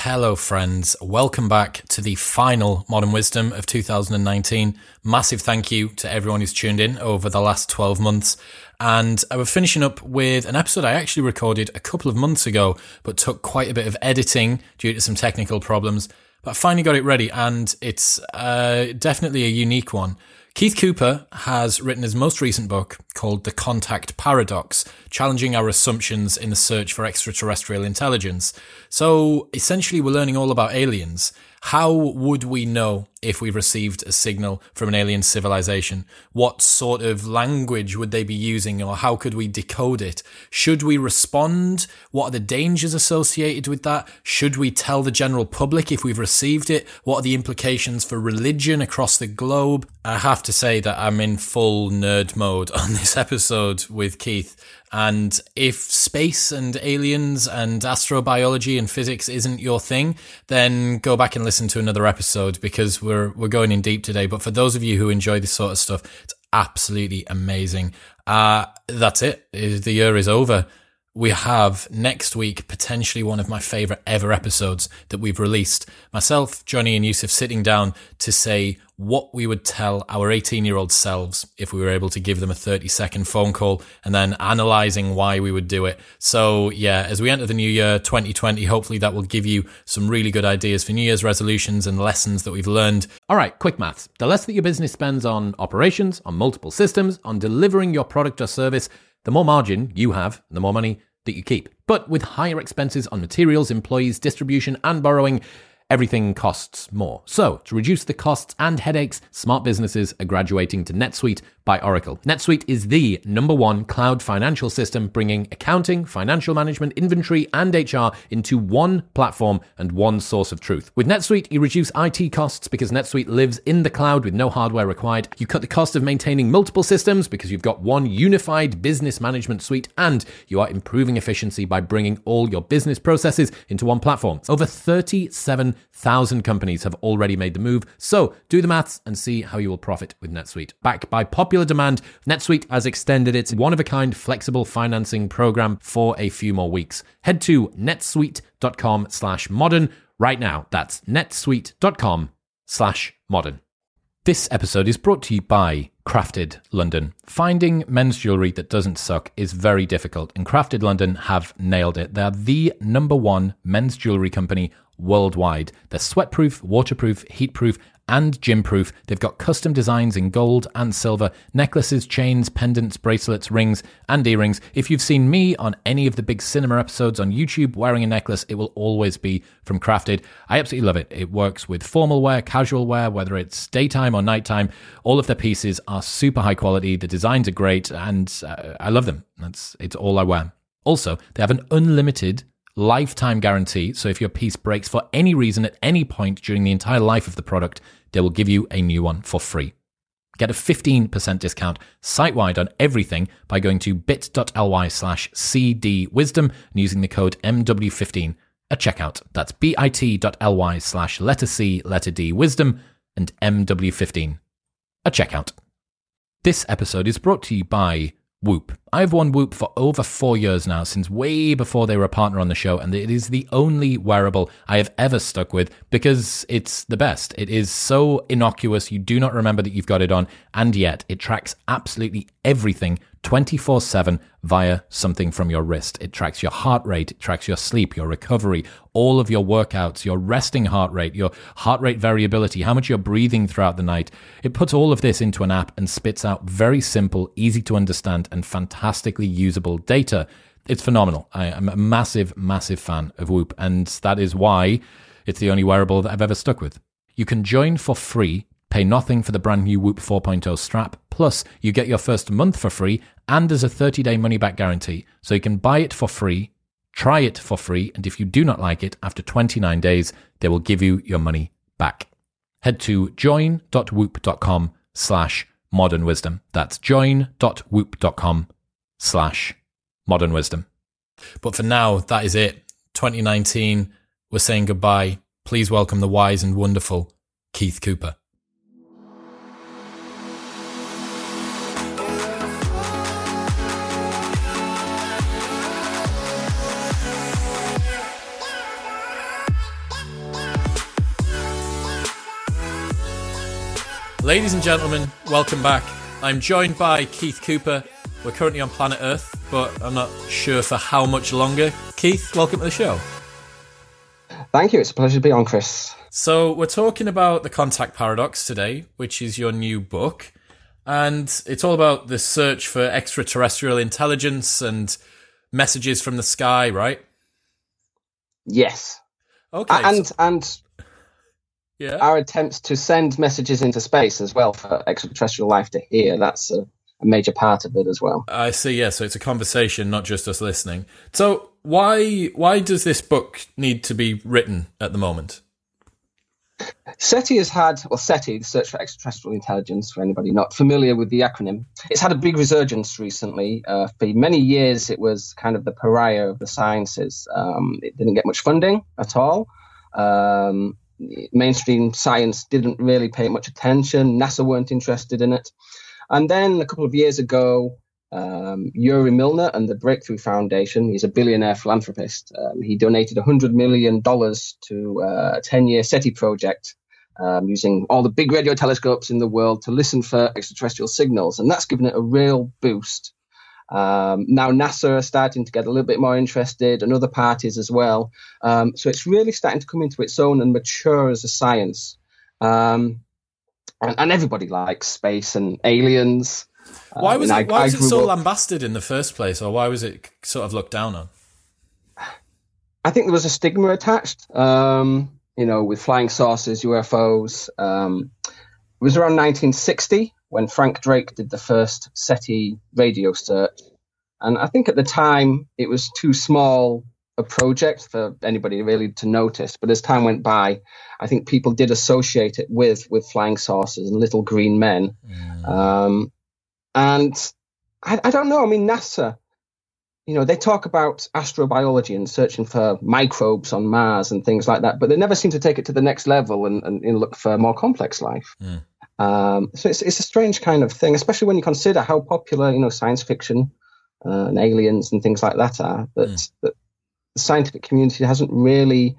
Hello friends, welcome back to the final Modern Wisdom of 2019. Massive thank you to everyone who's tuned in over the last 12 months. And we're finishing up with an episode I actually recorded a couple of months ago, but took quite a bit of editing due to some technical problems. But I finally got it ready, and it's definitely a unique one. Keith Cooper has written his most recent book called The Contact Paradox, challenging our assumptions in the search for extraterrestrial intelligence. So essentially we're learning all about aliens. How would we know if we received a signal from an alien civilization? What sort of language would they be using, or how could we decode it? Should we respond? What are the dangers associated with that? Should we tell the general public if we've received it? What are the implications for religion across the globe? I have to say that I'm in full nerd mode on this episode with Keith. And if space and aliens and astrobiology and physics isn't your thing, then go back and listen to another episode, because we're going in deep today. But for those of you who enjoy this sort of stuff, it's absolutely amazing. That's it. The year is over. We have next week potentially one of my favourite ever episodes that we've released. Myself, Johnny and Yusuf sitting down to say what we would tell our 18-year-old selves if we were able to give them a 30-second phone call, and then analysing why we would do it. So yeah, as we enter the new year, 2020, hopefully that will give you some really good ideas for New Year's resolutions and lessons that we've learned. All right, quick maths. The less that your business spends on operations, on multiple systems, on delivering your product or service, the more margin you have, the more money that you keep. But with higher expenses on materials, employees, distribution, and borrowing, everything costs more. So, to reduce the costs and headaches, smart businesses are graduating to NetSuite by Oracle. NetSuite is the #1 cloud financial system, bringing accounting, financial management, inventory, and HR into one platform and one source of truth. With NetSuite, you reduce IT costs because NetSuite lives in the cloud with no hardware required. You cut the cost of maintaining multiple systems because you've got one unified business management suite, and you are improving efficiency by bringing all your business processes into one platform. Over 37,000 companies have already made the move, so do the maths and see how you will profit with NetSuite. Backed by popular demand, NetSuite has extended its one-of-a-kind flexible financing program for a few more weeks. Head to netsuite.com/modern right now. That's netsuite.com/modern. This episode is brought to you by Crafted London. Finding men's jewellery that doesn't suck is very difficult, and Crafted London have nailed it. They're the #1 men's jewellery company worldwide. They're sweatproof, waterproof, heatproof, and gym-proof. They've got custom designs in gold and silver, necklaces, chains, pendants, bracelets, rings, and earrings. If you've seen me on any of the big cinema episodes on YouTube wearing a necklace, it will always be from Crafted. I absolutely love it. It works with formal wear, casual wear, whether it's daytime or nighttime. All of their pieces are super high quality. The designs are great, and I love them. It's all I wear. Also, they have an unlimited lifetime guarantee, so if your piece breaks for any reason at any point during the entire life of the product, they will give you a new one for free. Get a 15% discount site-wide on everything by going to bit.ly/cdwisdom and using the code MW15 at checkout. That's bit.ly/C wisdom and MW15 at checkout. This episode is brought to you by Whoop. I've worn Whoop for over 4 years now, since way before they were a partner on the show, and it is the only wearable I have ever stuck with because it's the best. It is so innocuous, you do not remember that you've got it on, and yet it tracks absolutely everything 24/7 via something from your wrist. It tracks your heart rate, it tracks your sleep, your recovery, all of your workouts, your resting heart rate, your heart rate variability, how much you're breathing throughout the night. It puts all of this into an app and spits out very simple, easy to understand, and fantastically usable data. It's phenomenal. I am a massive, massive fan of Whoop, and that is why it's the only wearable that I've ever stuck with. You can join for free, pay nothing for the brand new Whoop 4.0 strap, plus you get your first month for free, and there's a 30-day money-back guarantee. So you can buy it for free, try it for free, and if you do not like it, after 29 days, they will give you your money back. Head to join.whoop.com/modernwisdom. That's join.whoop.com/modernwisdom. But for now, that is it. 2019, we're saying goodbye. Please welcome the wise and wonderful Keith Cooper. Ladies and gentlemen, welcome back. I'm joined by Keith Cooper. We're currently on planet Earth, but I'm not sure for how much longer. Keith, welcome to the show. Thank you. It's a pleasure to be on, Chris. So we're talking about The Contact Paradox today, which is your new book. And it's all about the search for extraterrestrial intelligence and messages from the sky, right? Yes. Okay. And yeah, our attempts to send messages into space as well for extraterrestrial life to hear, that's a major part of it as well. I see, yeah. So it's a conversation, not just us listening. So why does this book need to be written at the moment? SETI has had, SETI, the Search for Extraterrestrial Intelligence, for anybody not familiar with the acronym, it's had a big resurgence recently. For many years, it was kind of the pariah of the sciences. It didn't get much funding at all. Mainstream science didn't really pay much attention. NASA weren't interested in it. And then a couple of years ago, Yuri Milner and the Breakthrough Foundation, he's a billionaire philanthropist, he donated $100 million to a 10-year SETI project using all the big radio telescopes in the world to listen for extraterrestrial signals. And that's given it a real boost. Now NASA are starting to get a little bit more interested, and other parties as well. So it's really starting to come into its own and mature as a science. And everybody likes space and aliens. Why was it so lambasted in the first place, or why was it sort of looked down on? I think there was a stigma attached, with flying saucers, UFOs. It was around 1960 when Frank Drake did the first SETI radio search. And I think at the time it was too small a project for anybody really to notice. But as time went by, I think people did associate it with flying saucers and little green men. And I don't know. I mean, NASA, they talk about astrobiology and searching for microbes on Mars and things like that, but they never seem to take it to the next level and look for more complex life. So it's a strange kind of thing, especially when you consider how popular, science fiction and aliens and things like that are, that the scientific community hasn't really,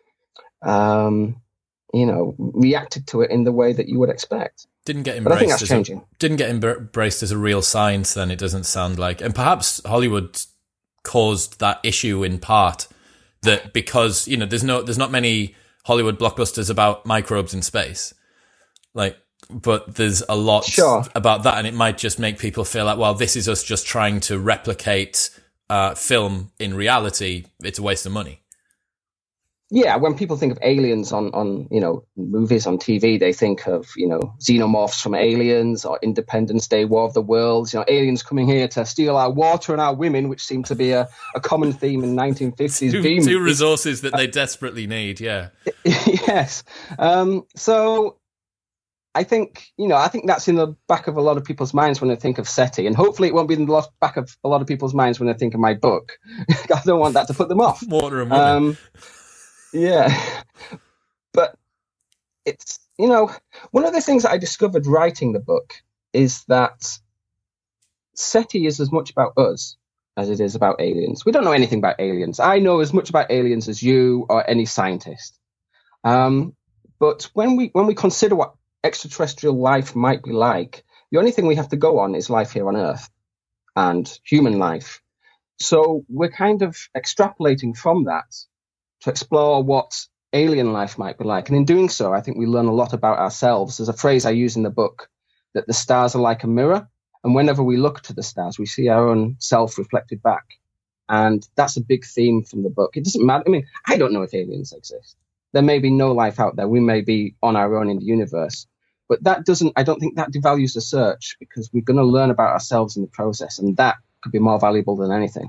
reacted to it in the way that you would expect. Didn't get embraced. But I think that's changing. Didn't get embraced as a real science. Then it doesn't sound like, and perhaps Hollywood caused that issue in part. That because there's not many Hollywood blockbusters about microbes in space, but there's a lot about that, and it might just make people feel like, well, this is us just trying to replicate film in reality. It's a waste of money. Yeah, when people think of aliens on movies on TV, they think of, xenomorphs from Aliens or Independence Day, War of the Worlds, aliens coming here to steal our water and our women, which seemed to be a common theme in 1950s. Two resources that they desperately need, yeah. Yes. So I think that's in the back of a lot of people's minds when they think of SETI, and hopefully it won't be in the back of a lot of people's minds when they think of my book. I don't want that to put them off. Water and women. Yeah, but it's, one of the things that I discovered writing the book is that SETI is as much about us as it is about aliens. We don't know anything about aliens. I know as much about aliens as you or any scientist. But when we consider what extraterrestrial life might be like, the only thing we have to go on is life here on Earth and human life. So we're kind of extrapolating from that to explore what alien life might be like. And in doing so, I think we learn a lot about ourselves. There's a phrase I use in the book that the stars are like a mirror. And whenever we look to the stars, we see our own self reflected back. And that's a big theme from the book. It doesn't matter. I mean, I don't know if aliens exist. There may be no life out there. We may be on our own in the universe. But I don't think that devalues the search, because we're going to learn about ourselves in the process. And that could be more valuable than anything.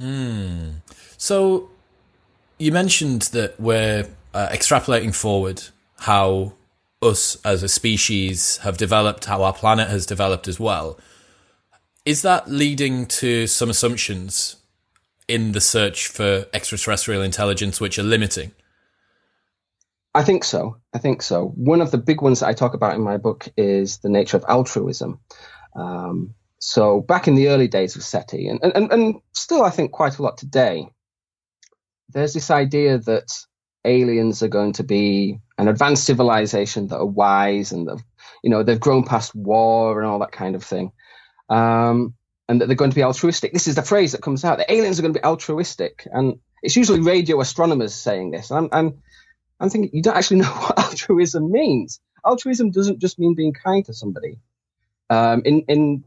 So you mentioned that we're extrapolating forward how us as a species have developed, how our planet has developed as well. Is that leading to some assumptions in the search for extraterrestrial intelligence which are limiting? I think so. One of the big ones that I talk about in my book is the nature of altruism. So back in the early days of SETI, and still I think quite a lot today, there's this idea that aliens are going to be an advanced civilization that are wise and they've grown past war and all that kind of thing. And that they're going to be altruistic. This is the phrase that comes out. The aliens are going to be altruistic. And it's usually radio astronomers saying this. And I'm thinking, you don't actually know what altruism means. Altruism doesn't just mean being kind to somebody. In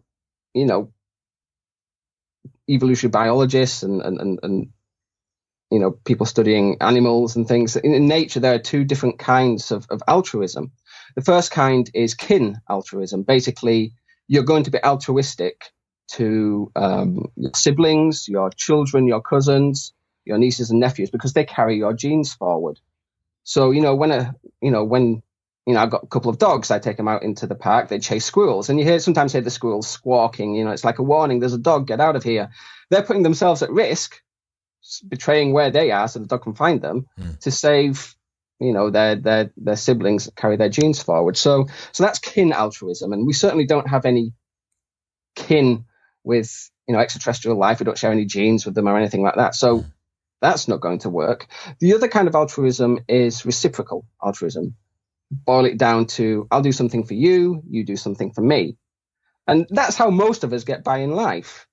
evolutionary biologists and people studying animals and things, in nature, there are two different kinds of altruism. The first kind is kin altruism. Basically, you're going to be altruistic to your siblings, your children, your cousins, your nieces and nephews, because they carry your genes forward. So, when I've got a couple of dogs, I take them out into the park, they chase squirrels, and you sometimes hear the squirrels squawking, it's like a warning, there's a dog, get out of here. They're putting themselves at risk, betraying where they are so the dog can find them, to save, their siblings that carry their genes forward. So that's kin altruism. And we certainly don't have any kin with, extraterrestrial life. We don't share any genes with them or anything like that. So that's not going to work. The other kind of altruism is reciprocal altruism. Boil it down to, I'll do something for you, you do something for me. And that's how most of us get by in life.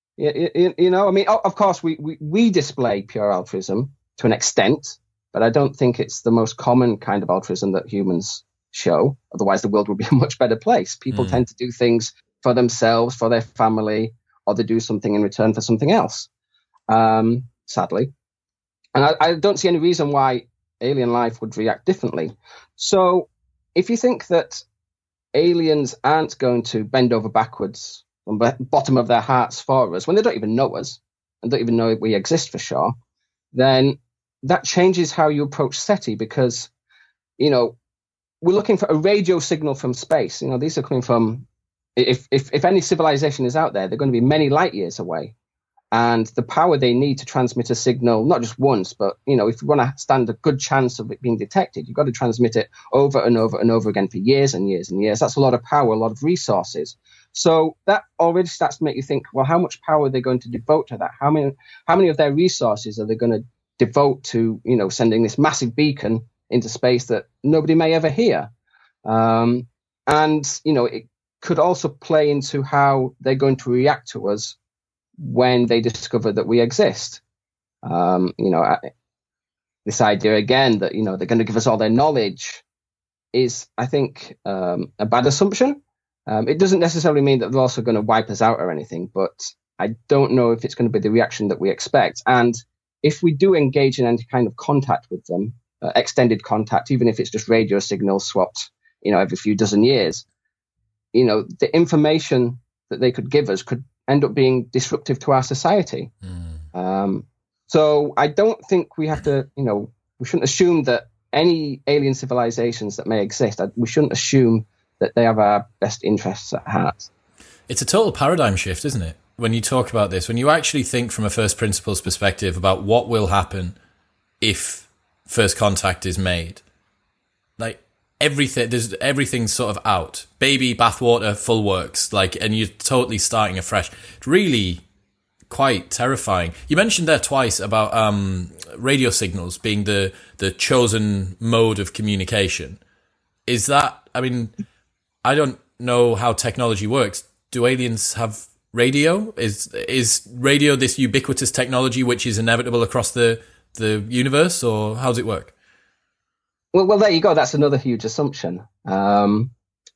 Of course, we display pure altruism to an extent, but I don't think it's the most common kind of altruism that humans show. Otherwise, the world would be a much better place. People tend to do things for themselves, for their family, or they do something in return for something else, sadly. And I don't see any reason why alien life would react differently. So if you think that aliens aren't going to bend over backwards on the bottom of their hearts for us, when they don't even know us and don't even know we exist for sure, then that changes how you approach SETI, because, we're looking for a radio signal from space. These are coming from, if any civilization is out there, they're going to be many light years away. And the power they need to transmit a signal, not just once, but, if you want to stand a good chance of it being detected, you've got to transmit it over and over and over again for years and years and years. That's a lot of power, a lot of resources. So that already starts to make you think, well, how much power are they going to devote to that? How many of their resources are they going to devote to, sending this massive beacon into space that nobody may ever hear? It could also play into how they're going to react to us when they discover that we exist. This idea again that, they're going to give us all their knowledge is, I think, a bad assumption. It doesn't necessarily mean that they're also going to wipe us out or anything, but I don't know if it's going to be the reaction that we expect. And if we do engage in any kind of contact with them, extended contact, even if it's just radio signals swapped, every few dozen years, the information that they could give us could end up being disruptive to our society. So I don't think we have to, we shouldn't assume that any alien civilizations that may exist, we shouldn't assume that they have our best interests at heart. It's a total paradigm shift, isn't it? When you talk about this, when you actually think from a first principles perspective about what will happen if first contact is made, like everything's sort of out. Baby bathwater, full works, and you're totally starting afresh. It's really quite terrifying. You mentioned there twice about radio signals being the chosen mode of communication. Is that? I mean, I don't know how technology works. Do aliens have radio? Is radio this ubiquitous technology which is inevitable across the universe, or how does it work? Well, there you go. That's another huge assumption. The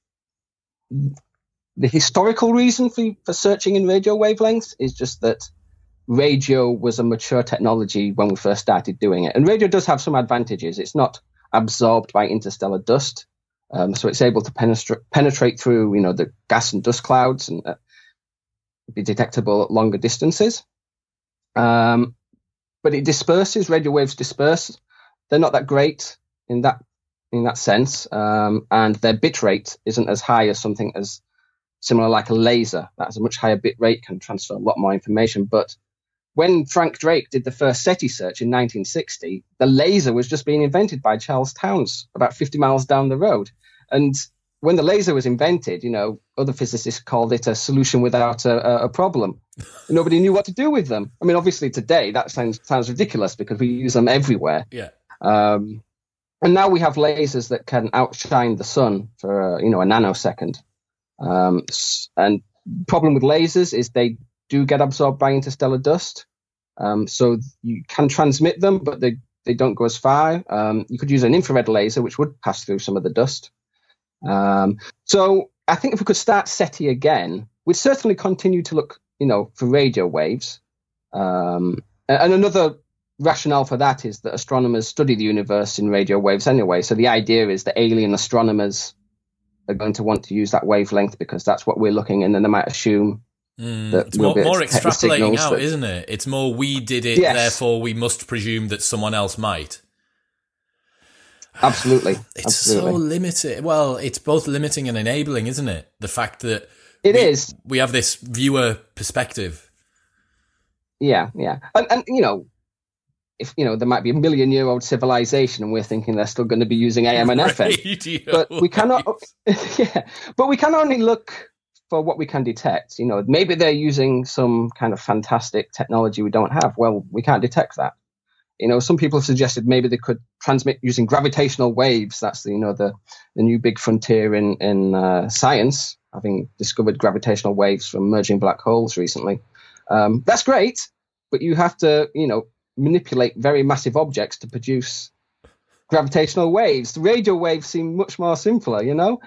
historical reason for searching in radio wavelengths is just that radio was a mature technology when we first started doing it. And radio does have some advantages. It's not absorbed by interstellar dust. So it's able to penetrate through, the gas and dust clouds and be detectable at longer distances. But it disperses. Radio waves disperse. They're not that great in that sense, and their bit rate isn't as high as something as similar like a laser. That has a much higher bit rate, can transfer a lot more information. But when Frank Drake did the first SETI search in 1960, the laser was just being invented by Charles Townes about 50 miles down the road. And when the laser was invented, other physicists called it a solution without a problem. Nobody knew what to do with them. I mean, obviously today that sounds ridiculous because we use them everywhere. Yeah. And now we have lasers that can outshine the sun for a nanosecond. And problem with lasers is they do get absorbed by interstellar dust. So you can transmit them, but they don't go as far. You could use an infrared laser, which would pass through some of the dust. So I think if we could start SETI again, we'd certainly continue to look, for radio waves. And another rationale for that is that astronomers study the universe in radio waves anyway. So the idea is that alien astronomers are going to want to use that wavelength because that's what we're looking in, and they might assume that it's more extrapolating out, isn't it? It's more we did it, therefore we must presume that someone else might. Absolutely. It's so limited. Well, it's both limiting and enabling, isn't it? The fact that we have this viewer perspective. Yeah. And if there might be a 1,000,000-year-old civilization and we're thinking they're still going to be using AM and FM. But we cannot but we can only look for what we can detect. Maybe they're using some kind of fantastic technology we don't have. Well, we can't detect that. Some people have suggested maybe they could transmit using gravitational waves. That's the new big frontier in science, having discovered gravitational waves from merging black holes recently. That's great, but you have to, manipulate very massive objects to produce gravitational waves. The radio waves seem much more simpler,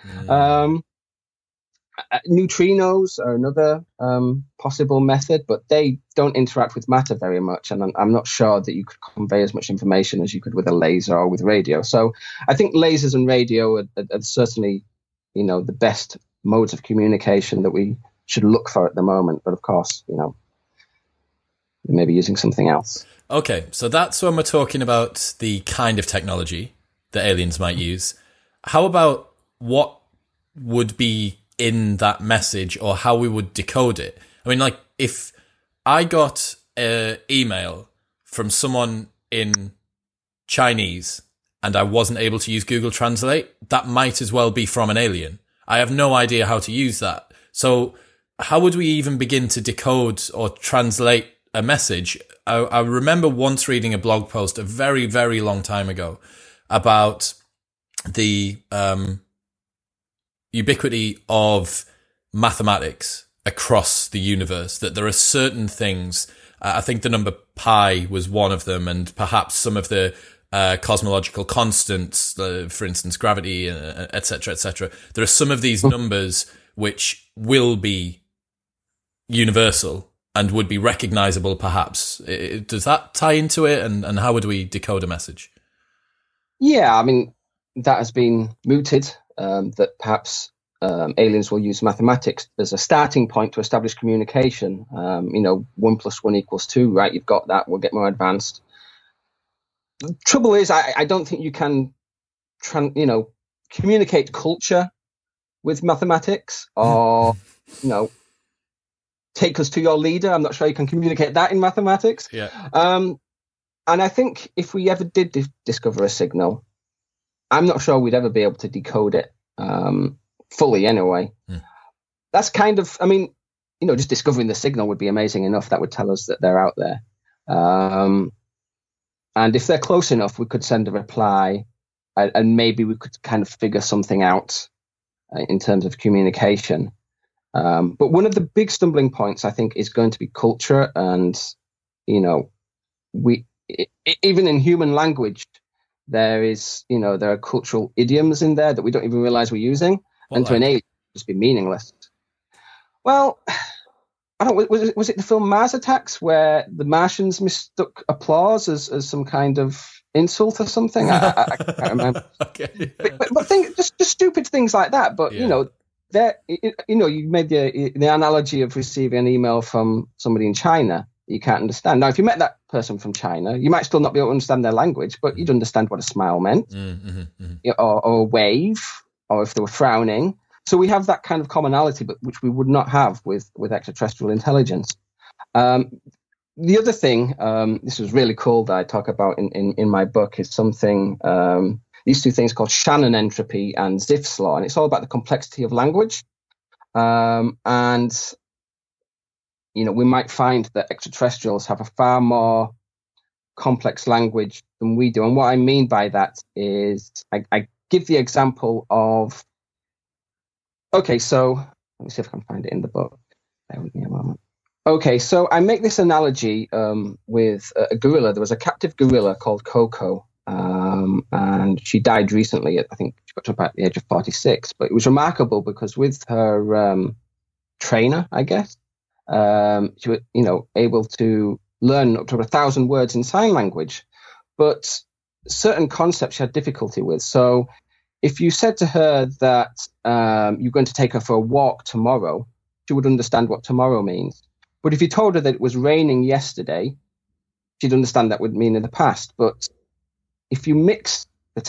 Neutrinos are another possible method, but they don't interact with matter very much, and I'm not sure that you could convey as much information as you could with a laser or with radio. So I think lasers and radio are certainly, the best modes of communication that we should look for at the moment. But of course, they may be using something else. Okay, so that's when we're talking about the kind of technology that aliens might use. How about what would be in that message or how we would decode it? I mean, like, if I got an email from someone in Chinese and I wasn't able to use Google Translate, that might as well be from an alien. I have no idea how to use that. So how would we even begin to decode or translate a message? I remember once reading a blog post a very, very long time ago about the ubiquity of mathematics across the universe, that there are certain things, I think the number pi was one of them, and perhaps some of the cosmological constants, for instance, gravity, etc., etc. There are some of these numbers which will be universal and would be recognizable, perhaps. Does that tie into it, and how would we decode a message? Yeah, I mean, that has been mooted, that perhaps aliens will use mathematics as a starting point to establish communication. 1 + 1 = 2, right? You've got that. We'll get more advanced. The trouble is, I don't think you can, communicate culture with mathematics, or, take us to your leader. I'm not sure you can communicate that in mathematics. Yeah. And I think if we ever did discover a signal, I'm not sure we'd ever be able to decode it fully anyway. That's kind of, just discovering the signal would be amazing enough. That would tell us that they're out there. And if they're close enough, we could send a reply, and maybe we could kind of figure something out in terms of communication. But one of the big stumbling points, I think, is going to be culture. And, we even in human language, there are cultural idioms in there that we don't even realize we're using. To an alien, it would just be meaningless. Well, I don't. Was it the film Mars Attacks where the Martians mistook applause as some kind of insult or something? I can't remember. Okay. But just stupid things like that. But you made the analogy of receiving an email from somebody in China that you can't understand. Now, if you met that person from China, you might still not be able to understand their language, but you'd understand what a smile meant, or a wave, or if they were frowning. So we have that kind of commonality, but which we would not have with extraterrestrial intelligence. The other thing, this was really cool that I talk about in my book, is something, these two things called Shannon entropy and Zipf's law, and it's all about the complexity of language. And we might find that extraterrestrials have a far more complex language than we do. And what I mean by that is I give the example of, okay, so let me see if I can find it in the book. Bear with me a moment. Okay, so I make this analogy with a gorilla. There was a captive gorilla called Coco, and she died recently. I think she got to about the age of 46. But it was remarkable because with her trainer, I guess, she was, able to learn up to 1,000 words in sign language. But certain concepts she had difficulty with. So if you said to her that you're going to take her for a walk tomorrow, she would understand what tomorrow means. But if you told her that it was raining yesterday, she'd understand that would mean in the past. But if you mix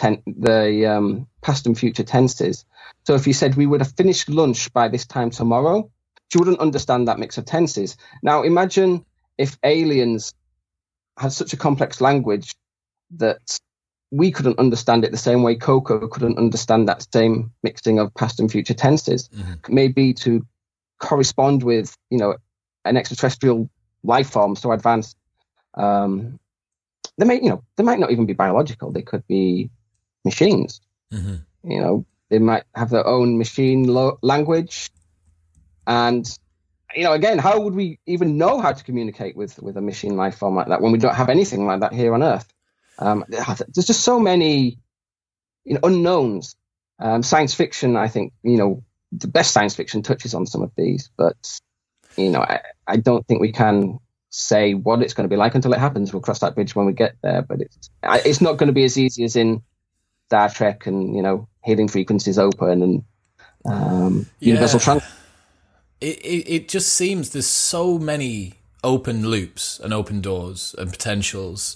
the past and future tenses, so if you said we would have finished lunch by this time tomorrow, she wouldn't understand that mix of tenses. Now imagine if aliens had such a complex language that we couldn't understand it the same way Coco couldn't understand that same mixing of past and future tenses. Mm-hmm. Maybe to correspond with, an extraterrestrial life form so advanced. They might not even be biological. They could be machines. Mm-hmm. They might have their own machine language. And, again, how would we even know how to communicate with a machine life form like that when we don't have anything like that here on Earth? There's just so many, unknowns. Science fiction, I think, the best science fiction touches on some of these, but I don't think we can say what it's going to be like until it happens. We'll cross that bridge when we get there, but it's not going to be as easy as in Star Trek and hearing frequencies open and universal transfer. It just seems there's so many open loops and open doors and potentials.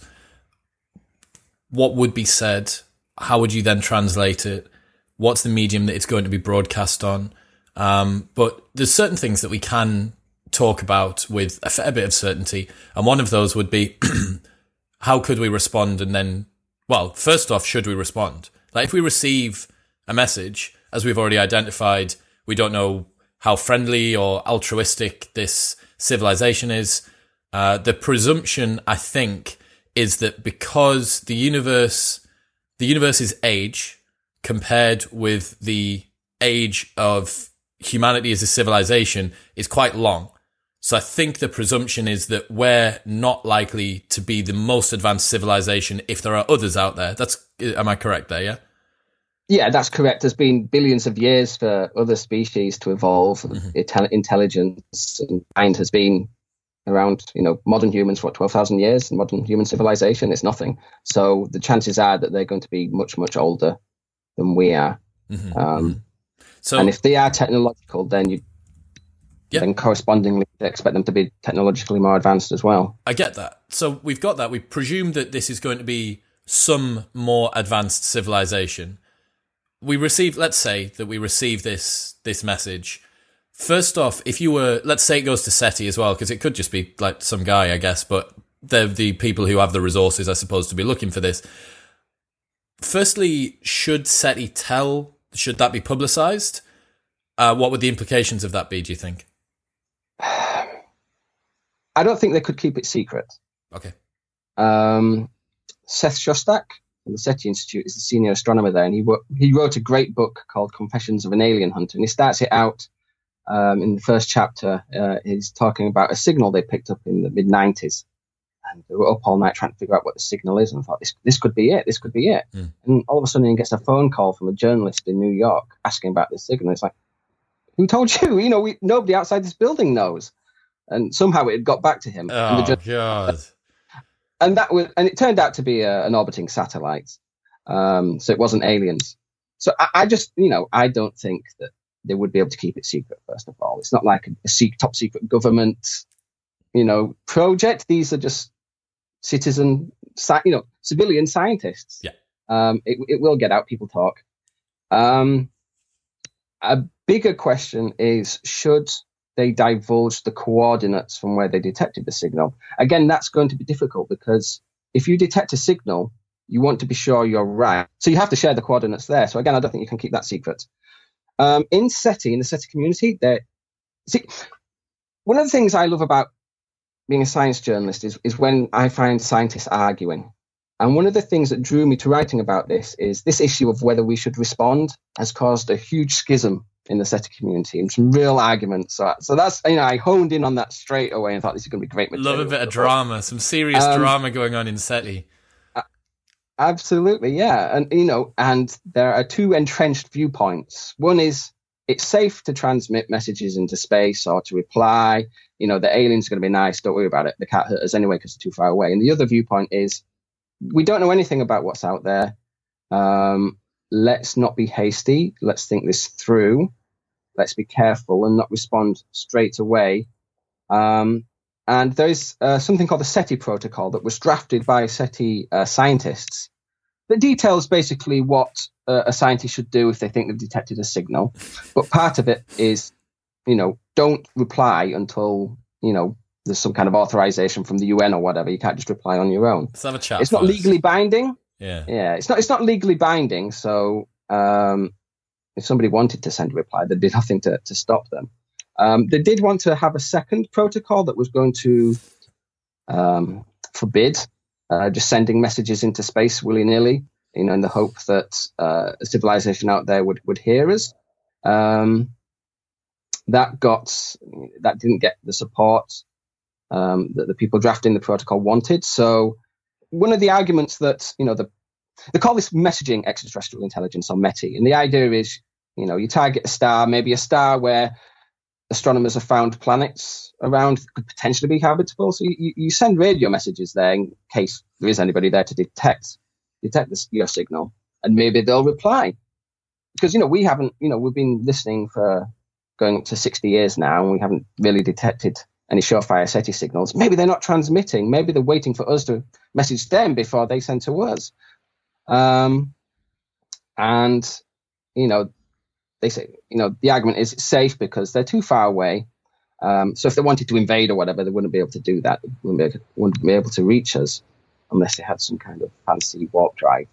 What would be said? How would you then translate it? What's the medium that it's going to be broadcast on? But there's certain things that we can talk about with a fair bit of certainty. And one of those would be, how could we respond? And then, well, first off, should we respond? Like if we receive a message, as we've already identified, we don't know how friendly or altruistic this civilization is. The presumption, I think, is that because the universe's age compared with the age of humanity as a civilization is quite long. So I think the presumption is that we're not likely to be the most advanced civilization if there are others out there. Am I correct there, yeah? Yeah, that's correct. There's been billions of years for other species to evolve. Mm-hmm. Intelligence and mind has been around, modern humans for 12,000 years. Modern human civilization is nothing. So the chances are that they're going to be much, much older than we are. Mm-hmm. And if they are technological, then then correspondingly expect them to be technologically more advanced as well. I get that. So we've got that. We presume that this is going to be some more advanced civilization. Let's say that we receive this message. First off, if you were, let's say it goes to SETI as well, because it could just be like some guy, I guess, but they're the people who have the resources, I suppose, to be looking for this. Firstly, should SETI should that be publicized? What would the implications of that be, do you think? I don't think they could keep it secret. Okay. Seth Shostak from the SETI Institute is the senior astronomer there, and he wrote a great book called Confessions of an Alien Hunter, and he starts it out in the first chapter. He's talking about a signal they picked up in the mid-90s, and they were up all night trying to figure out what the signal is, and thought, this could be it, this could be it. Mm. And all of a sudden he gets a phone call from a journalist in New York asking about this signal. It's like, who told you? Nobody outside this building knows. And somehow it had got back to him. Oh, God. And it turned out to be an orbiting satellite. So it wasn't aliens. So I just, I don't think that they would be able to keep it secret, first of all. It's not like a top secret government, project. These are just civilian scientists. Yeah. It will get out. People talk. A bigger question is, should they divulge the coordinates from where they detected the signal? Again, that's going to be difficult because if you detect a signal, you want to be sure you're right. So you have to share the coordinates there. So again, I don't think you can keep that secret. In SETI, in the SETI community, one of the things I love about being a science journalist is when I find scientists arguing. And one of the things that drew me to writing about this is this issue of whether we should respond has caused a huge schism in the SETI community and some real arguments. So that's, I honed in on that straight away and thought this is going to be great material. Love a bit of drama, some serious drama going on in SETI. Absolutely, yeah. And, and there are two entrenched viewpoints. One is it's safe to transmit messages into space or to reply. The aliens are going to be nice. Don't worry about it. They can't hurt us anyway because they're too far away. And the other viewpoint is we don't know anything about what's out there. Let's not be hasty. Let's think this through. Let's be careful and not respond straight away. And there's something called the SETI protocol that was drafted by SETI scientists that details basically what a scientist should do if they think they've detected a signal. But part of it is, don't reply until, there's some kind of authorization from the UN or whatever. You can't just reply on your own. Let's have a chat. It's not legally binding. Yeah. It's not legally binding. So if somebody wanted to send a reply, there'd be nothing to stop them. They did want to have a second protocol that was going to forbid just sending messages into space willy-nilly, in the hope that a civilization out there would hear us. That didn't get the support that the people drafting the protocol wanted. So one of the arguments that, they call this messaging extraterrestrial intelligence, or METI. And the idea is, you target a star, maybe a star where astronomers have found planets around that could potentially be habitable. So you send radio messages there in case there is anybody there to detect your signal, and maybe they'll reply. Because, we've been listening for going up to 60 years now, and we haven't really detected any surefire SETI signals. Maybe they're not transmitting. Maybe they're waiting for us to message them before they send to us. They say, the argument is it's safe because they're too far away. So if they wanted to invade or whatever, they wouldn't be able to do that. They wouldn't be able to reach us unless they had some kind of fancy warp drive,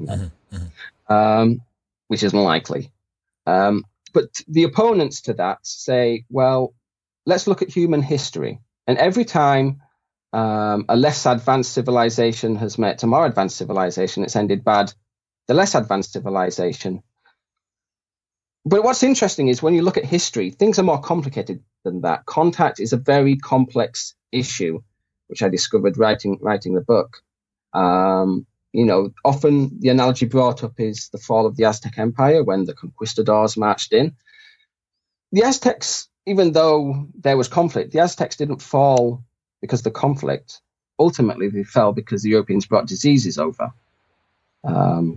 which is unlikely. But the opponents to that say, well, let's look at human history. And every time a less advanced civilization has met a more advanced civilization, it's ended bad. The less advanced civilization. But what's interesting is when you look at history, things are more complicated than that. Contact is a very complex issue, which I discovered writing the book. Often the analogy brought up is the fall of the Aztec Empire when the conquistadors marched in. The Aztecs, even though there was conflict, the Aztecs didn't fall because of the conflict. Ultimately, they fell because the Europeans brought diseases over. And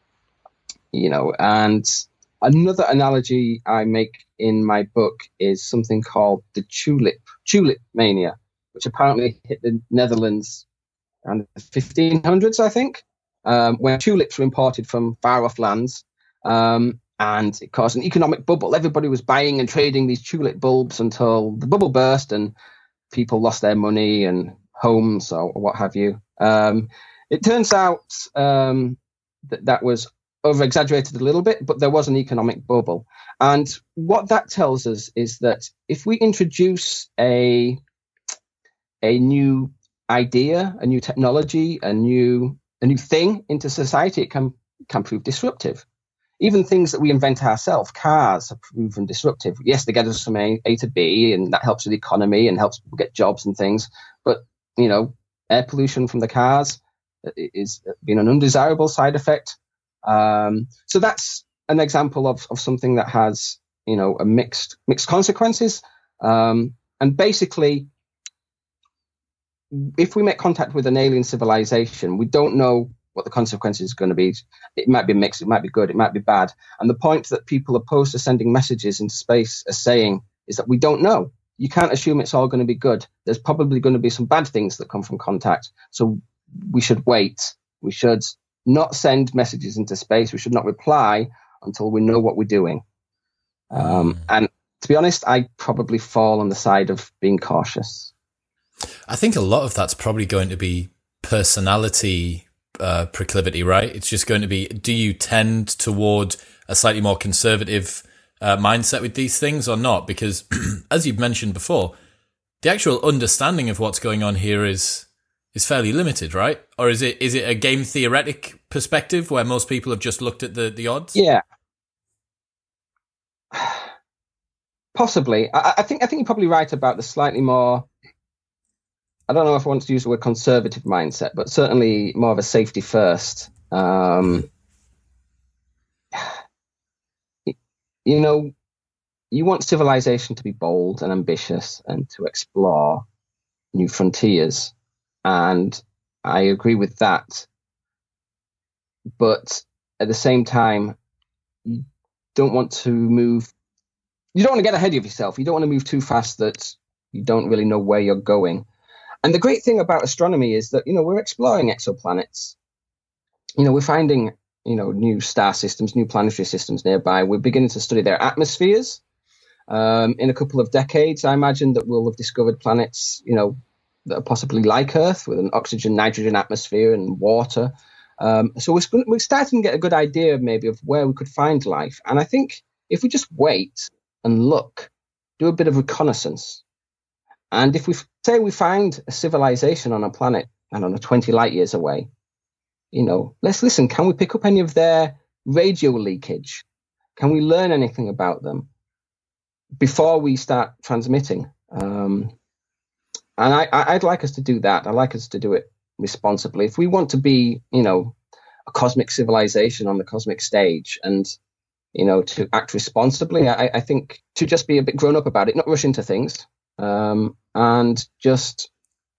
another analogy I make in my book is something called the tulip mania, which apparently hit the Netherlands around the 1500s, I think, when tulips were imported from far-off lands, and it caused an economic bubble. Everybody was buying and trading these tulip bulbs until the bubble burst and people lost their money and homes or what have you. It turns out that was over-exaggerated a little bit, but there was an economic bubble. And what that tells us is that if we introduce a new idea, a new technology, a new thing into society, it can prove disruptive. Even things that we invent ourselves, cars, have proven disruptive. Yes, they get us from A to B, and that helps with the economy and helps people get jobs and things. But, air pollution from the cars is been an undesirable side effect. So that's an example of something that has, a mixed consequences. And basically, if we make contact with an alien civilization, we don't know what the consequences are going to be. It might be mixed, it might be good, it might be bad. And the point that people opposed to sending messages into space are saying is that we don't know. You can't assume it's all going to be good. There's probably going to be some bad things that come from contact. So we should wait. We should not send messages into space. We should not reply until we know what we're doing. And to be honest, I probably fall on the side of being cautious. I think a lot of that's probably going to be personality proclivity, right? It's just going to be, do you tend toward a slightly more conservative mindset with these things or not? Because as you've mentioned before, the actual understanding of what's going on here is fairly limited, right? Or is it a game theoretic perspective where most people have just looked at the odds? Yeah. Possibly. I think you're probably right about the slightly more, I don't know if I want to use the word conservative mindset, but certainly more of a safety first. You know, you want civilization to be bold and ambitious and to explore new frontiers. And I agree with that. But at the same time, you don't want to get ahead of yourself. You don't want to move too fast that you don't really know where you're going. And the great thing about astronomy is that, we're exploring exoplanets. We're finding, new star systems, new planetary systems nearby. We're beginning to study their atmospheres. In a couple of decades, I imagine that we'll have discovered planets, that are possibly like Earth with an oxygen, nitrogen atmosphere and water. So we're starting to get a good idea maybe of where we could find life. And I think if we just wait and look, do a bit of reconnaissance, and if we say we find a civilization on a planet, I don't know, 20 light years away, let's listen. Can we pick up any of their radio leakage? Can we learn anything about them before we start transmitting? And I'd like us to do that. I'd like us to do it responsibly. If we want to be, a cosmic civilization on the cosmic stage and, to act responsibly, I think to just be a bit grown up about it, not rush into things, and just,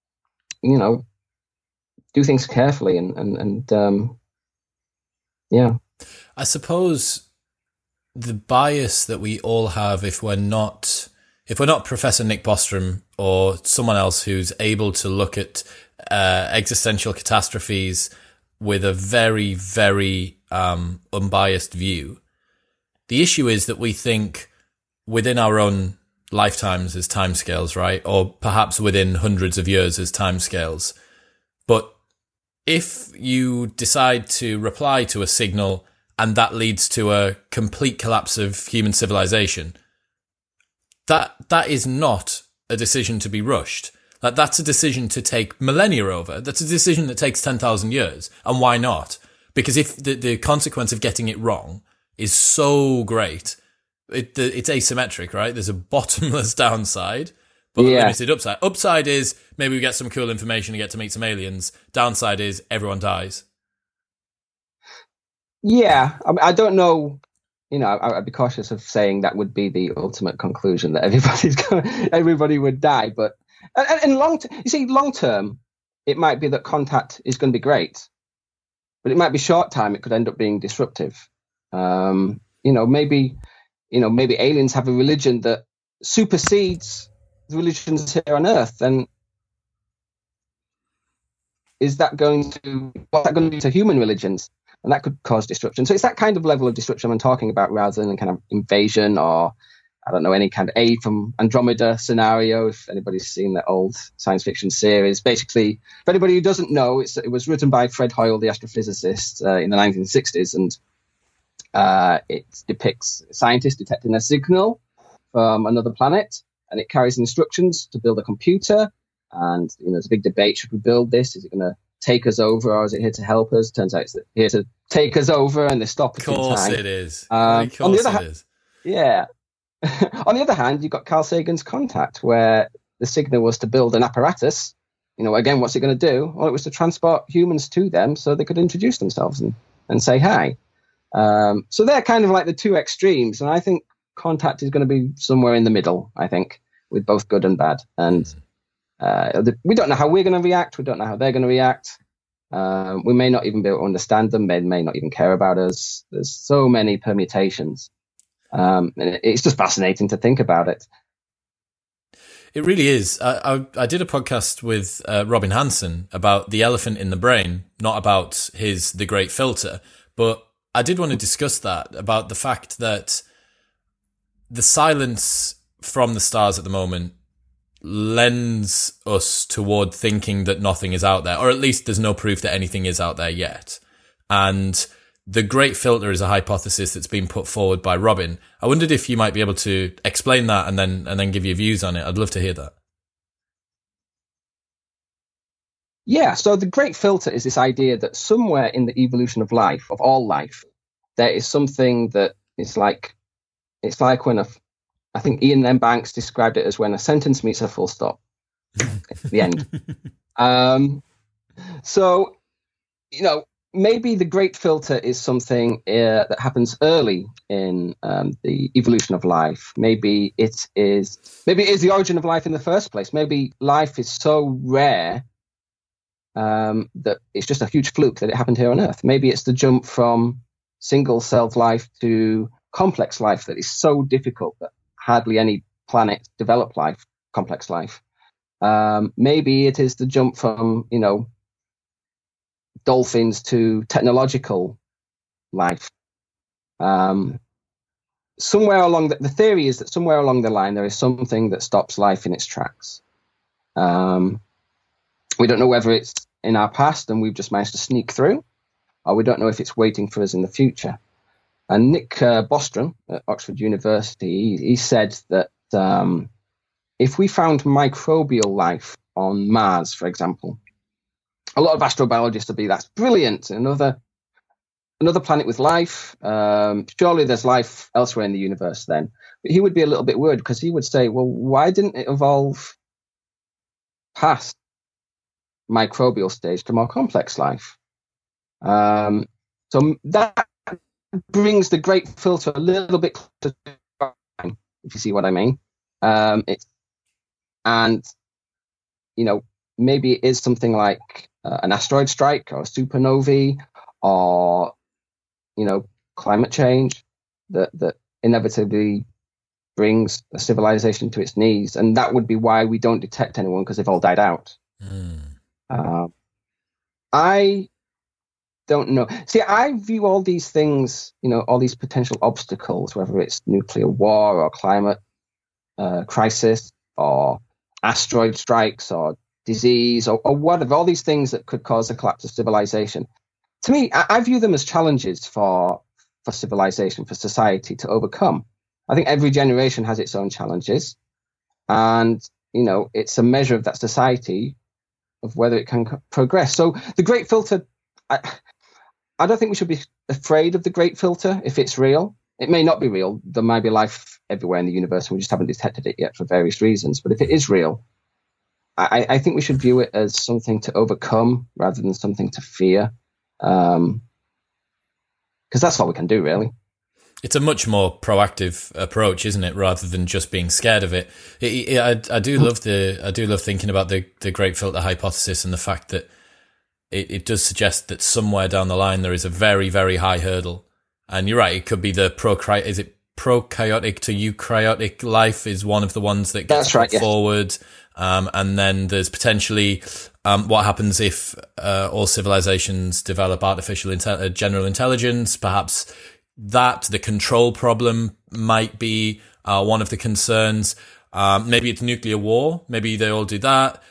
do things carefully and yeah. I suppose the bias that we all have if we're not Professor Nick Bostrom or someone else who's able to look at existential catastrophes with a very, very unbiased view, the issue is that we think within our own lifetimes as timescales, right? Or perhaps within hundreds of years as timescales. But if you decide to reply to a signal and that leads to a complete collapse of human civilization, that is not a decision to be rushed. Like, that's a decision to take millennia over. That's a decision that takes 10,000 years. And why not? Because if the consequence of getting it wrong is so great, it's asymmetric, right? There's a bottomless downside, but a limited upside. Upside is maybe we get some cool information and get to meet some aliens. Downside is everyone dies. Yeah, I don't know. I'd be cautious of saying that would be the ultimate conclusion, that everybody would die. But and long term, it might be that contact is going to be great, but it might be short time. It could end up being disruptive. Maybe aliens have a religion that supersedes the religions here on Earth. And what's that going to do to human religions? And that could cause disruption. So it's that kind of level of disruption I'm talking about, rather than kind of invasion or, I don't know, any kind of Aid from Andromeda scenario. If anybody's seen that old science fiction series, basically, for anybody who doesn't know, it was written by Fred Hoyle, the astrophysicist, in the 1960s, and it depicts scientists detecting a signal from another planet, and it carries instructions to build a computer. And there's a big debate: should we build this? Is it going to take us over, or is it here to help us? Turns out it's here to take us over, and they stop it in time. Of course it is. On the other hand, yeah. On the other hand, you've got Carl Sagan's Contact, where the signal was to build an apparatus. Again, what's it going to do? Well, it was to transport humans to them so they could introduce themselves and say hi. So they're kind of like the two extremes, and I think Contact is going to be somewhere in the middle, I think, with both good and bad. And we don't know how we're going to react. We don't know how they're going to react. We may not even be able to understand them. They may not even care about us. There's so many permutations. And it's just fascinating to think about it. It really is. I did a podcast with Robin Hanson about the elephant in the brain, not about The Great Filter, but I did want to discuss that, about the fact that the silence from the stars at the moment lends us toward thinking that nothing is out there, or at least there's no proof that anything is out there yet. And the Great Filter is a hypothesis that's been put forward by Robin. I wondered if you might be able to explain that and then give your views on it. I'd love to hear that. Yeah, so the great filter is this idea that somewhere in the evolution of life, of all life, there is something that is like, it's like when I think Ian M. Banks described it as when a sentence meets a full stop at the end. So, maybe the great filter is something that happens early in the evolution of life. Maybe it is the origin of life in the first place. Maybe life is so rare that it's just a huge fluke that it happened here on Earth. Maybe it's the jump from single-celled life to complex life that is so difficult that hardly any planets develop life, complex life. Maybe it is the jump from, dolphins to technological life. Somewhere along the theory is that somewhere along the line there is something that stops life in its tracks. We don't know whether it's in our past and we've just managed to sneak through, or we don't know if it's waiting for us in the future. And Nick Bostrom at Oxford University, he said that if we found microbial life on Mars, for example, a lot of astrobiologists would be, that's brilliant. Another planet with life. Surely there's life elsewhere in the universe then. But he would be a little bit worried because he would say, well, why didn't it evolve past microbial stage to more complex life? So that brings the great filter a little bit closer to time, if you see what I mean. Maybe it is something like an asteroid strike or a supernovae or, climate change that inevitably brings a civilization to its knees. And that would be why we don't detect anyone, because they've all died out. I don't know. See, I view all these things, all these potential obstacles, whether it's nuclear war or climate crisis or asteroid strikes or disease or whatever, all these things that could cause a collapse of civilization. To me, I view them as challenges for civilization, for society to overcome. I think every generation has its own challenges. And, it's a measure of that society of whether it can progress. So the great filter, I don't think we should be afraid of the great filter if it's real. It may not be real. There might be life everywhere in the universe, and we just haven't detected it yet for various reasons. But if it is real, I think we should view it as something to overcome rather than something to fear. Because that's all we can do, really. It's a much more proactive approach, isn't it, rather than just being scared of it. I do love thinking about the great filter hypothesis and the fact that it does suggest that somewhere down the line there is a very, very high hurdle. And you're right, it could be the prokaryotic to eukaryotic life is one of the ones that gets put forward. And then there's potentially what happens if all civilizations develop artificial general intelligence. Perhaps the control problem might be one of the concerns. Maybe it's nuclear war. Maybe they all do that.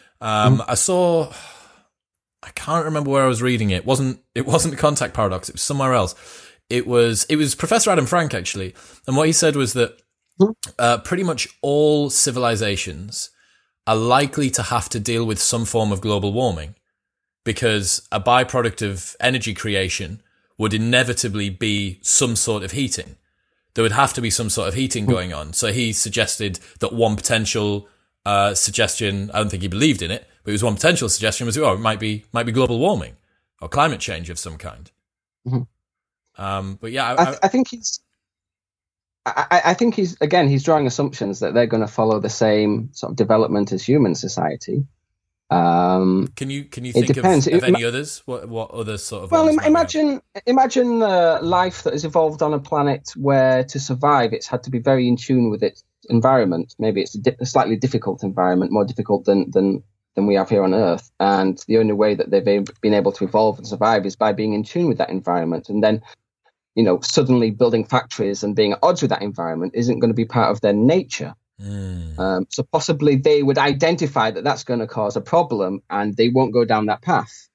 I can't remember where I was reading it. It wasn't the contact paradox. It was somewhere else. It was Professor Adam Frank, actually. And what he said was that pretty much all civilizations are likely to have to deal with some form of global warming, because a byproduct of energy creation would inevitably be some sort of heating. There would have to be some sort of heating going on. So he suggested that one potential suggestion, I don't think he believed in it, but it was one potential suggestion was, it might be global warming or climate change of some kind. Mm-hmm. But yeah, I think he's. I think he's drawing assumptions that they're going to follow the same sort of development as human society. Can you think of any others? What other sort of? Well, imagine life that has evolved on a planet where to survive it's had to be very in tune with its environment. Maybe it's a slightly difficult environment, more difficult than we have here on Earth, and the only way that they've been able to evolve and survive is by being in tune with that environment. And then, suddenly building factories and being at odds with that environment isn't going to be part of their nature. So possibly they would identify that that's going to cause a problem and they won't go down that path.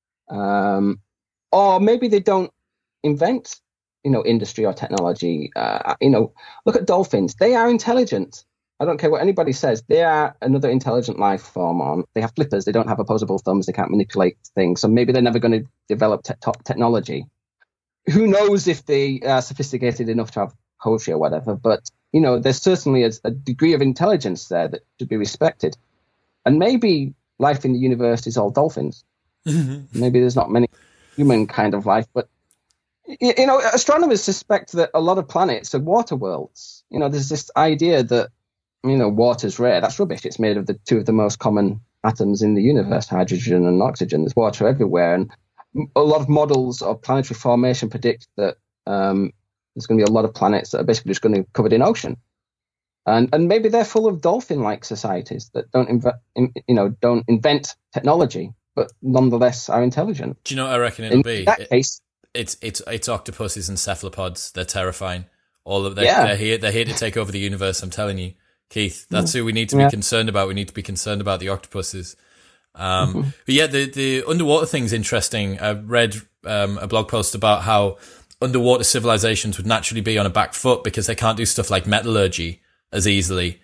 Or maybe they don't invent, industry or technology. Look at dolphins. They are intelligent. I don't care what anybody says. They are another intelligent life form. They have flippers. They don't have opposable thumbs. They can't manipulate things. So maybe they're never going to develop top technology. Who knows if they are sophisticated enough to have poetry or whatever? But there's certainly a degree of intelligence there that should be respected. And maybe life in the universe is all dolphins. Maybe there's not many human kind of life, but astronomers suspect that a lot of planets are water worlds. There's this idea that water's rare. That's rubbish. It's made of the two of the most common atoms in the universe, hydrogen and oxygen. There's water everywhere, and a lot of models of planetary formation predict that there's going to be a lot of planets that are basically just going to be covered in ocean, and maybe they're full of dolphin-like societies that don't invent technology, but nonetheless are intelligent. Do you know what I reckon it'll be? In that case, it's octopuses and cephalopods. They're terrifying. They're here to take over the universe. I'm telling you, Keith. That's who we need to be concerned about. We need to be concerned about the octopuses. But yeah, the underwater thing's interesting. I read a blog post about how underwater civilizations would naturally be on a back foot because they can't do stuff like metallurgy as easily.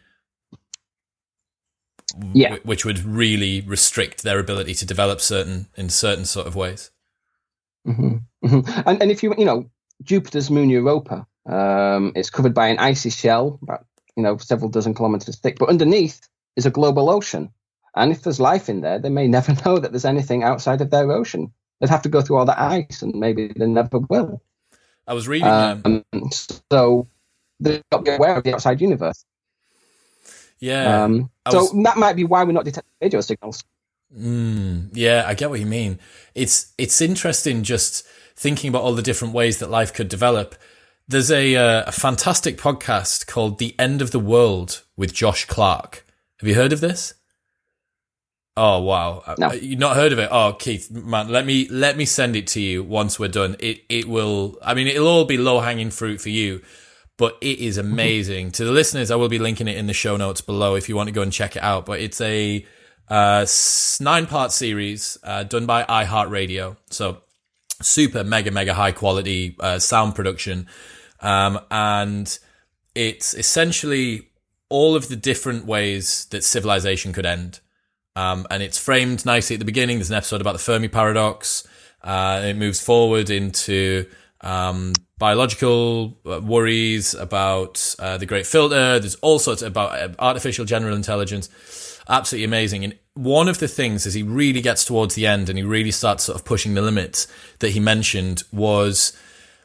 Yeah, which would really restrict their ability to develop in certain sort of ways. And if Jupiter's moon Europa, it's covered by an icy shell, about several dozen kilometers thick, but underneath is a global ocean. And if there's life in there, they may never know that there's anything outside of their ocean. They'd have to go through all that ice, and maybe they never will. I was reading. So they've got to be aware of the outside universe. Yeah. That might be why we're not detecting radio signals. Yeah, I get what you mean. It's interesting just thinking about all the different ways that life could develop. There's a fantastic podcast called The End of the World with Josh Clark. Have you heard of this? Oh, wow. No. You've not heard of it? Oh, Keith, man, let me send it to you once we're done. It will, it'll all be low-hanging fruit for you, but it is amazing. To the listeners, I will be linking it in the show notes below if you want to go and check it out. But it's a 9-part series done by iHeartRadio. So super mega high quality sound production. And it's essentially all of the different ways that civilization could end. And it's framed nicely at the beginning. There's an episode about the Fermi paradox. It moves forward into biological worries about the Great Filter. There's all sorts about artificial general intelligence. Absolutely amazing. And one of the things as he really gets towards the end and he really starts sort of pushing the limits that he mentioned was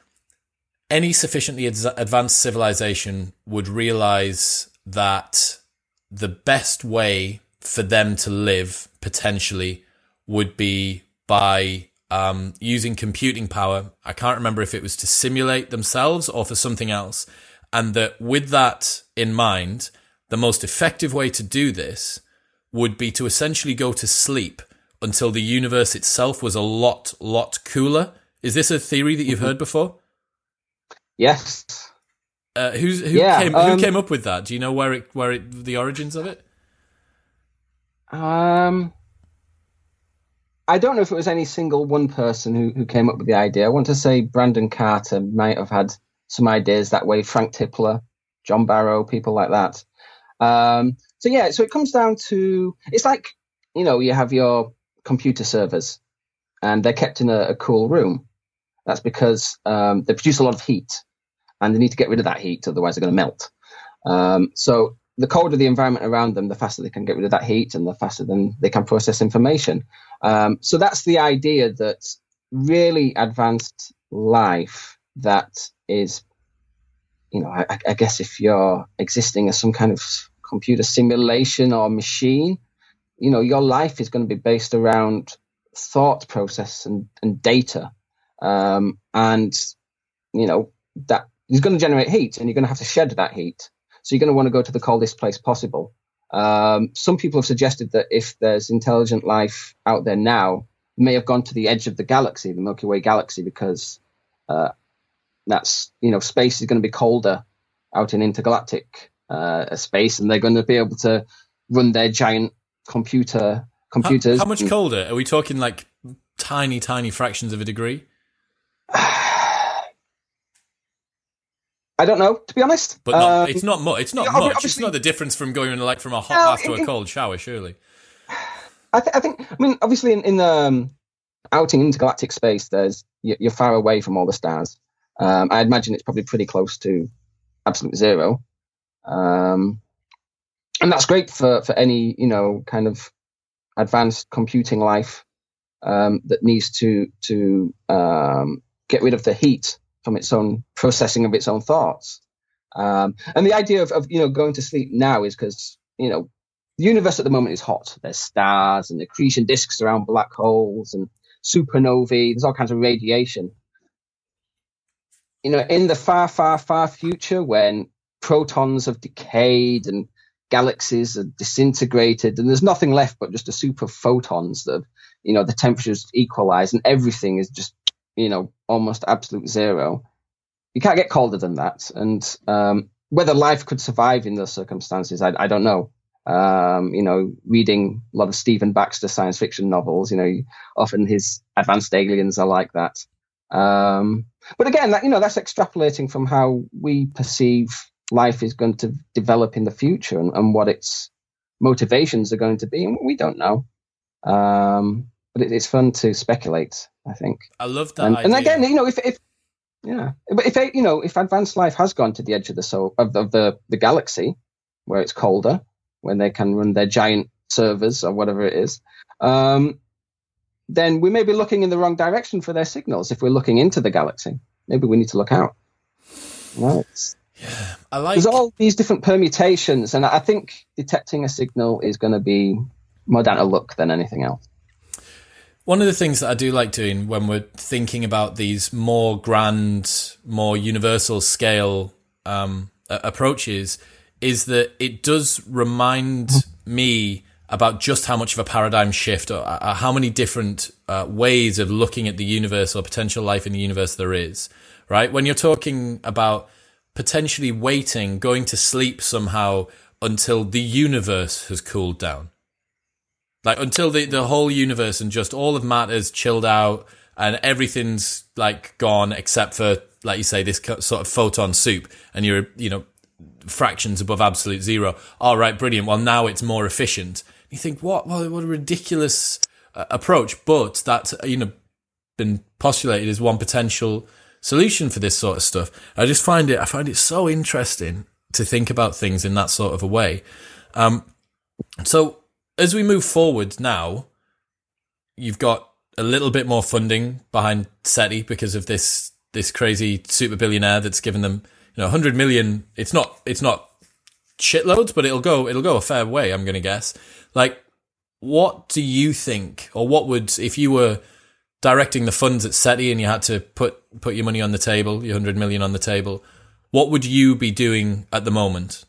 any sufficiently advanced civilization would realize that the best way for them to live potentially would be by using computing power. I can't remember if it was to simulate themselves or for something else. And that with that in mind, the most effective way to do this would be to essentially go to sleep until the universe itself was a lot cooler. Is this a theory that you've heard before? Yes. Who came up with that? Do you know where the origins of it? I don't know if it was any single one person who came up with the idea. I want to say Brandon Carter might have had some ideas that way, Frank Tipler, John Barrow, people like that. So it comes down to, it's like, you have your computer servers and they're kept in a cool room. That's because they produce a lot of heat and they need to get rid of that heat, otherwise they're going to melt. So the colder the environment around them, the faster they can get rid of that heat and the faster then they can process information. So that's the idea, that really advanced life that is, I guess if you're existing as some kind of computer simulation or machine, your life is going to be based around thought process and data. And that is going to generate heat and you're going to have to shed that heat. So you're going to want to go to the coldest place possible. Some people have suggested that if there's intelligent life out there now, it may have gone to the edge of the galaxy, the Milky Way galaxy, because that's, space is going to be colder out in intergalactic space, and they're going to be able to run their giant computers. How much colder? Are we talking like tiny fractions of a degree? I don't know, to be honest. But not, it's not much. It's not much. It's not the difference from going like from a hot bath to a cold shower, surely. I think. I mean, obviously, in outing intergalactic space, you're far away from all the stars. I imagine it's probably pretty close to absolute zero, and that's great for any kind of advanced computing life that needs to get rid of the heat from its own processing of its own thoughts. And the idea of going to sleep now is because the universe at the moment is hot. There's stars and accretion disks around black holes and supernovae. There's all kinds of radiation. In the far, far, far future, when protons have decayed and galaxies are disintegrated and there's nothing left but just a soup of photons that the temperature's equalized and everything is just almost absolute zero. You can't get colder than that. And whether life could survive in those circumstances, I don't know. Reading a lot of Stephen Baxter science fiction novels, often his advanced aliens are like that. But again, that's extrapolating from how we perceive life is going to develop in the future and what its motivations are going to be. And we don't know. But it's fun to speculate, I think. I love that idea. And again, if advanced life has gone to the edge of the galaxy, where it's colder, when they can run their giant servers or whatever it is, then we may be looking in the wrong direction for their signals. If we're looking into the galaxy, maybe we need to look out. There's all these different permutations, and I think detecting a signal is going to be more down to luck than anything else. One of the things that I do like doing when we're thinking about these more grand, more universal scale approaches is that it does remind me about just how much of a paradigm shift or how many different ways of looking at the universe or potential life in the universe there is, right? When you're talking about potentially waiting, going to sleep somehow until the universe has cooled down. Like until the whole universe and just all of matter's chilled out and everything's like gone except for, like you say, this sort of photon soup and you're, fractions above absolute zero. All right, brilliant. Well, now it's more efficient. You think, what a ridiculous approach. But that's, been postulated as one potential solution for this sort of stuff. I find it so interesting to think about things in that sort of a way. So as we move forward now, you've got a little bit more funding behind SETI because of this crazy super billionaire that's given them 100 million. It's not shitloads, but it'll go a fair way, I'm going to guess. Like, what do you think, or what would, if you were directing the funds at SETI and you had to put your money on the table, your 100 million on the table, what would you be doing at the moment?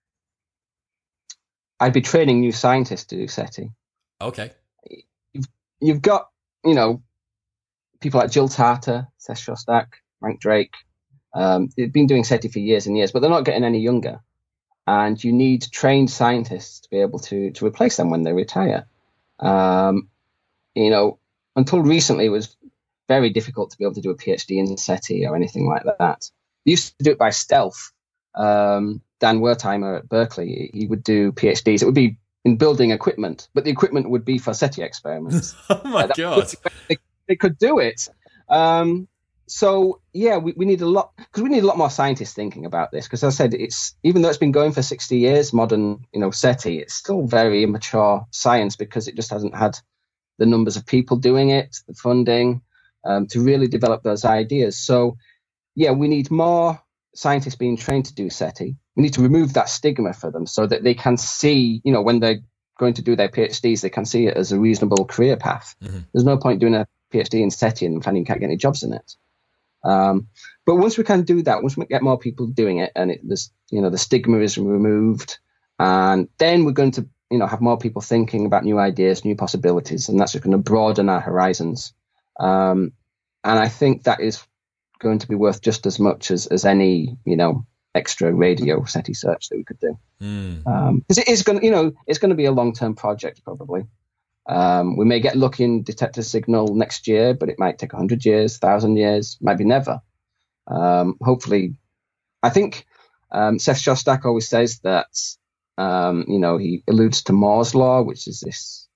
I'd be training new scientists to do SETI. Okay. You've got, people like Jill Tarter, Seth Shostak, Frank Drake. They've been doing SETI for years and years, but they're not getting any younger. And you need trained scientists to be able to replace them when they retire. Until recently, it was very difficult to be able to do a PhD in SETI or anything like that. They used to do it by stealth. Dan Wertheimer at Berkeley, he would do PhDs. It would be in building equipment, but the equipment would be for SETI experiments. Oh my God. They could do it. So yeah, we need a lot, because we need a lot more scientists thinking about this. Because as I said, even though it's been going for 60 years, modern, SETI, it's still very immature science because it just hasn't had the numbers of people doing it, the funding, to really develop those ideas. So yeah, we need more scientists being trained to do SETI. We need to remove that stigma for them so that they can see, when they're going to do their PhDs, they can see it as a reasonable career path. Mm-hmm. There's no point doing a PhD in SETI and finding you can't get any jobs in it. But once we can do that, once we get more people doing it and the stigma is removed, and then we're going to, have more people thinking about new ideas, new possibilities, and that's going to broaden our horizons. And I think that is going to be worth just as much as any, extra radio SETI search that we could do. Because it is going to, it's going to be a long-term project probably. We may get lucky and detect a signal next year, but it might take 100 years, 1,000 years, might be never. Hopefully, I think Seth Shostak always says that, he alludes to Moore's law, which is this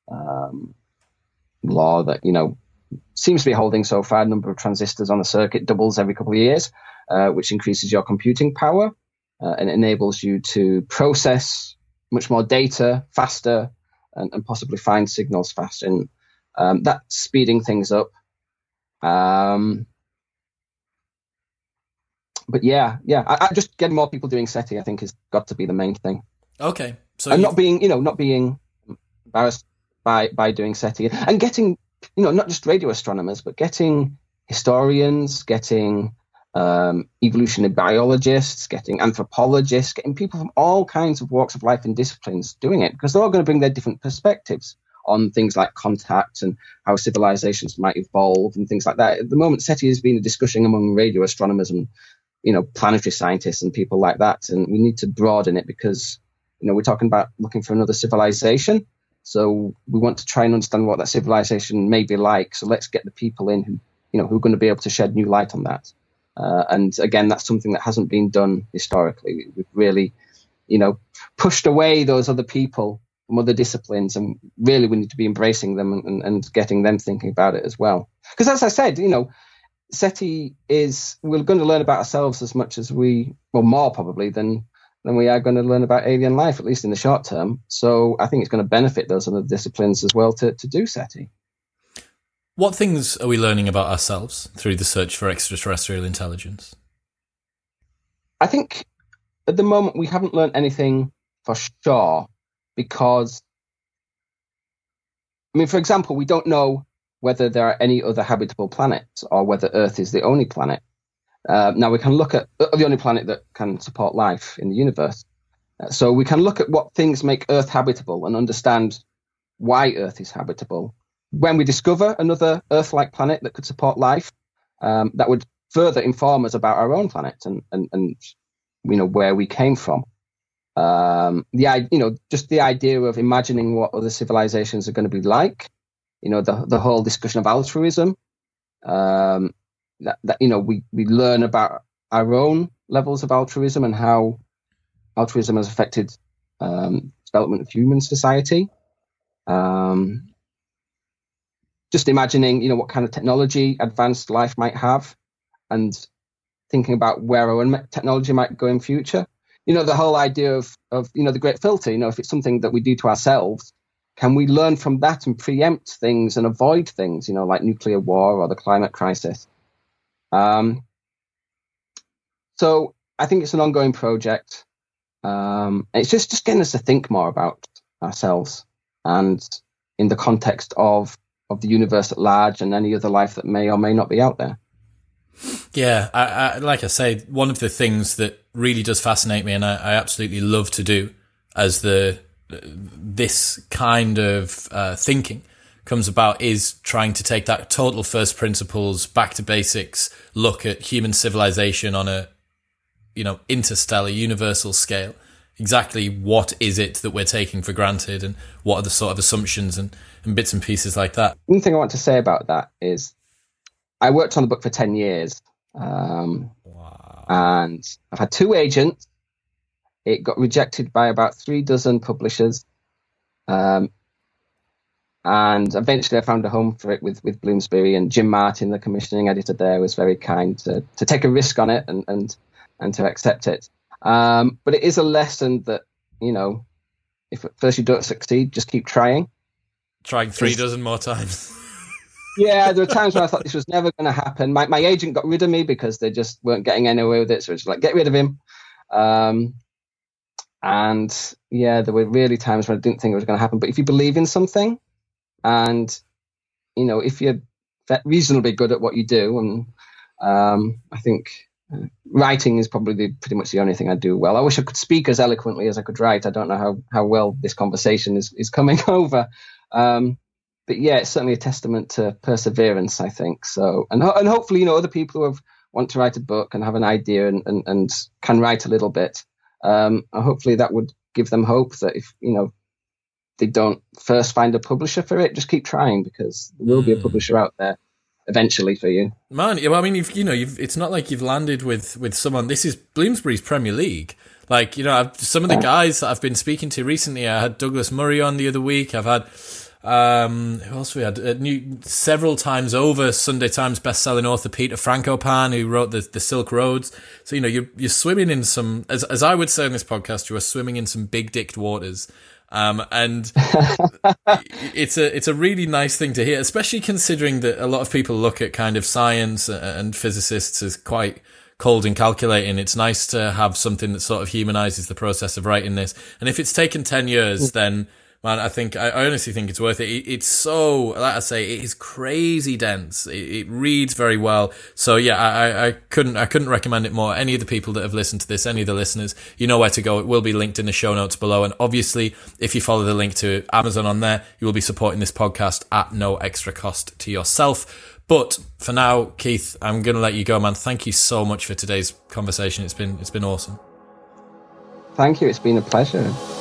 law that, seems to be holding so far. The number of transistors on a circuit doubles every couple of years, which increases your computing power and enables you to process much more data faster and possibly find signals faster. And that's speeding things up. But yeah, I just getting more people doing SETI, I think, has got to be the main thing. Okay, so and not being embarrassed by doing SETI, and getting, not just radio astronomers, but getting historians, getting evolutionary biologists, getting anthropologists, getting people from all kinds of walks of life and disciplines doing it, because they're all going to bring their different perspectives on things like contact and how civilizations might evolve and things like that. At the moment, SETI has been a discussion among radio astronomers and planetary scientists and people like that, and we need to broaden it because we're talking about looking for another civilization. So we want to try and understand what that civilization may be like. So let's get the people in who are going to be able to shed new light on that. And again, that's something that hasn't been done historically. We've really, pushed away those other people from other disciplines, and really we need to be embracing them and getting them thinking about it as well. Because as I said, SETI we're going to learn about ourselves as much as more probably than we are going to learn about alien life, at least in the short term. So I think it's going to benefit those other disciplines as well to do SETI. What things are we learning about ourselves through the search for extraterrestrial intelligence? I think at the moment we haven't learned anything for sure because, for example, we don't know whether there are any other habitable planets or whether Earth is the only planet. Now we can look at the only planet that can support life in the universe. So we can look at what things make Earth habitable and understand why Earth is habitable. When we discover another Earth-like planet that could support life, that would further inform us about our own planet and where we came from. Just the idea of imagining what other civilizations are going to be like. The whole discussion of altruism. We learn about our own levels of altruism and how altruism has affected development of human society. Just imagining, what kind of technology advanced life might have, and thinking about where our own technology might go in future. The whole idea of the great filter. If it's something that we do to ourselves, can we learn from that and preempt things and avoid things, like nuclear war or the climate crisis? So I think it's an ongoing project. It's just getting us to think more about ourselves and in the context of the universe at large and any other life that may or may not be out there. Yeah, I like I say, one of the things that really does fascinate me and I absolutely love to do as this kind of thinking comes about is trying to take that total first principles, back to basics, look at human civilization on a, interstellar, universal scale. Exactly what is it that we're taking for granted and what are the sort of assumptions and bits and pieces like that. One thing I want to say about that is I worked on the book for 10 years. Wow. And I've had 2 agents. It got rejected by about 3 dozen publishers. And eventually I found a home for it with Bloomsbury, and Jim Martin, the commissioning editor there, was very kind to take a risk on it and to accept it. But it is a lesson that, if at first you don't succeed, just keep trying. Trying 3 dozen more times. Yeah, there were times when I thought this was never going to happen. My agent got rid of me because they just weren't getting anywhere with it. So it's like, get rid of him. And yeah, there were really times when I didn't think it was going to happen. But if you believe in something and, if you're reasonably good at what you do, and I think writing is probably pretty much the only thing I do well. I wish I could speak as eloquently as I could write. I don't know how well this conversation is coming over. But yeah, it's certainly a testament to perseverance, I think. So, and hopefully, other people who want to write a book and have an idea and can write a little bit, hopefully that would give them hope that if, they don't first find a publisher for it, just keep trying, because there will be a publisher out there. eventually for you. Man, I mean, it's not like you've landed with someone. This is Bloomsbury's Premier League. Like, some of the guys that I've been speaking to recently, I had Douglas Murray on the other week. I've had, who else we had? Several times over, Sunday Times best-selling author Peter Frankopan, who wrote the Silk Roads. So, you're swimming in some, as I would say on this podcast, you are swimming in some big-dicked waters. And it's a really nice thing to hear, especially considering that a lot of people look at kind of science and physicists as quite cold and calculating. It's nice to have something that sort of humanizes the process of writing this. And if it's taken 10 years, then, man, I honestly think it's worth it. It's so, like I say, it is crazy dense. It reads very well. So yeah, I couldn't recommend it more. Any of the people that have listened to this, any of the listeners, you know where to go. It will be linked in the show notes below. And obviously, if you follow the link to Amazon on there, you will be supporting this podcast at no extra cost to yourself. But for now, Keith, I'm going to let you go, man. Thank you so much for today's conversation. It's been awesome. Thank you. It's been a pleasure.